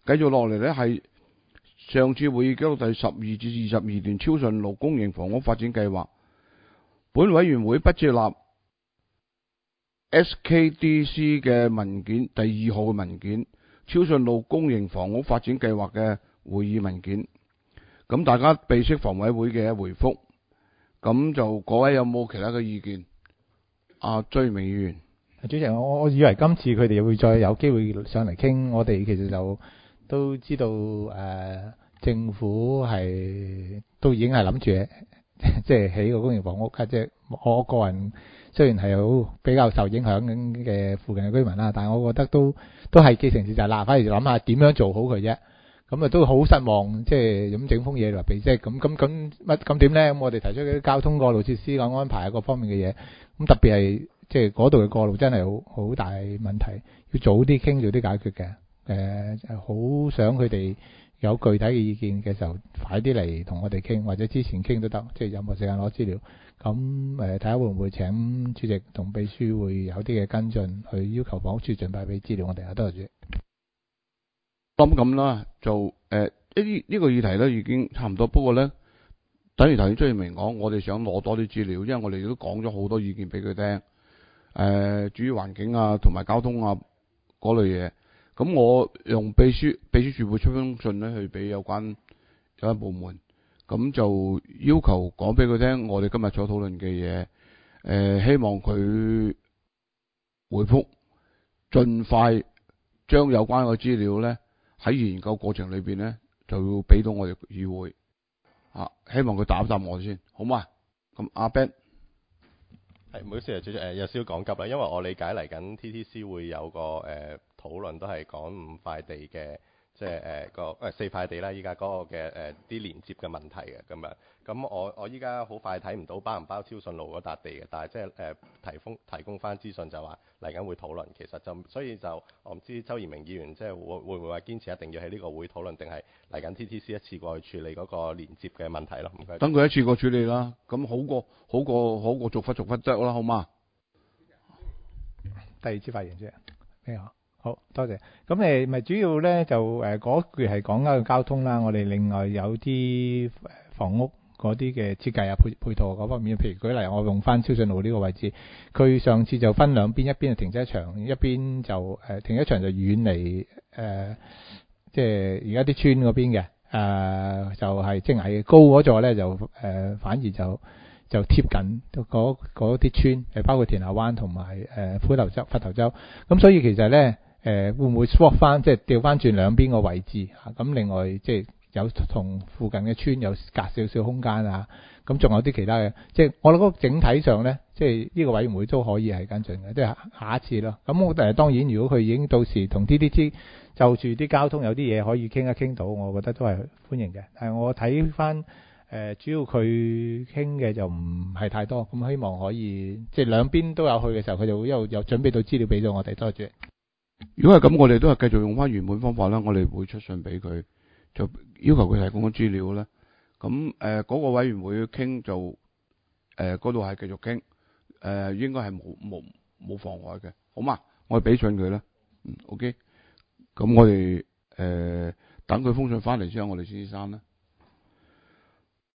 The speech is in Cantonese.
繼續落嚟咧係上次會議記錄第12至22段超順路公營房屋發展計劃。本委員會不接納 SKDC 嘅文件第2號嘅文件，超順路公營房屋發展計劃嘅會議文件。咁大家備悉房委會嘅回覆。咁就各位有冇其他嘅意見？追明議員。 主席，我以為今次佢哋會再有機會上嚟傾。我哋其實就都知道政府係都已經係諗住即係起個公營房屋。即係我個人雖然係好比較受影響嘅附近嘅居民啦，但係我覺得都係既成事實啦。反而諗下點樣做好佢啫。咁都好失望，即係咁整封嘢嚟俾即係咁點咧？咁我哋提出啲交通過路設施嘅安排各方面嘅嘢，咁特別係即係嗰度嘅過路真係好大問題，要早啲傾，早啲解決嘅。好想佢哋有具體嘅意見嘅時候，快啲嚟同我哋傾，或者之前傾都得，即係任何時間攞資料。咁睇下會唔會請主席同秘書會有啲嘅跟進，去要求房屋處盡快俾資料我哋啊。多謝主席。 咁啦，就呢個議題咧已經差唔多，不過咧，等於頭先張耀明講，我哋想攞多啲資料，因為我哋都講咗好多意見俾佢聽，主要環境啊，同埋交通啊嗰類嘢。咁我用秘書處會出封信咧去俾有關部門，咁就要求講俾佢聽，我哋今日所討論嘅嘢，希望佢回覆，盡快將有關嘅資料咧。喺研究過程裏邊咧，就要俾到我哋議會，希望佢答一答我先，好嘛？咁阿 Ben 係唔好意思啊，主席，有少少講急啦，因為我理解嚟緊 TTC 會有個討論，都係講5塊地嘅，即係4塊地啦，依家嗰個嘅啲連接嘅問題嘅咁樣。咁我依家好快睇唔到包唔包超順路嗰笪地嘅，但係即係提供翻資訊就話嚟緊會討論。其實就所以就我唔知周賢明議員即係會唔會話堅持一定要喺呢個會討論，定係嚟緊 TTC 一次過去處理嗰個連接嘅問題咯？唔該。 等佢一次過處理啦，咁好過逐忽得啦，好嘛？ 第二次發言啫，咩啊？好多謝。咁咪主要咧就嗰句係講緊交通啦。我哋另外有啲房屋嗰啲嘅設計啊、配套嗰方面，譬如舉例，我用翻超順路呢個位置，佢上次就分兩邊，一邊係停車場，一邊就停車場就遠離即係而家啲村嗰邊嘅，就係即係高嗰座咧就反而就貼近嗰啲村，包括田下灣同埋虎頭洲。咁所以其實咧會唔會 swap 翻，即係調翻轉兩邊個位置嚇？咁另外即係有同附近嘅村有隔少少空間啊。咁仲有啲其他嘅，即係我覺得整體上咧，即係呢個委員會都可以係跟進嘅，即係下一次咯。咁我當然，如果佢已經到時同 TTC 就住啲交通有啲嘢可以傾一傾到，我覺得都係歡迎嘅。但係我睇翻主要佢傾嘅就唔係太多，咁希望可以即係兩邊都有去嘅時候，佢就會有準備到資料俾咗我哋。多謝。 如果係咁，我哋都係繼續用翻原本方法啦。我哋會出信俾佢，就要求佢提供嘅資料咧。咁嗰個委員會傾就嗰度係繼續傾，應該係冇妨礙嘅，好嘛？我哋俾信佢啦。OK。咁我哋等佢封信翻嚟之後，我哋先刪啦。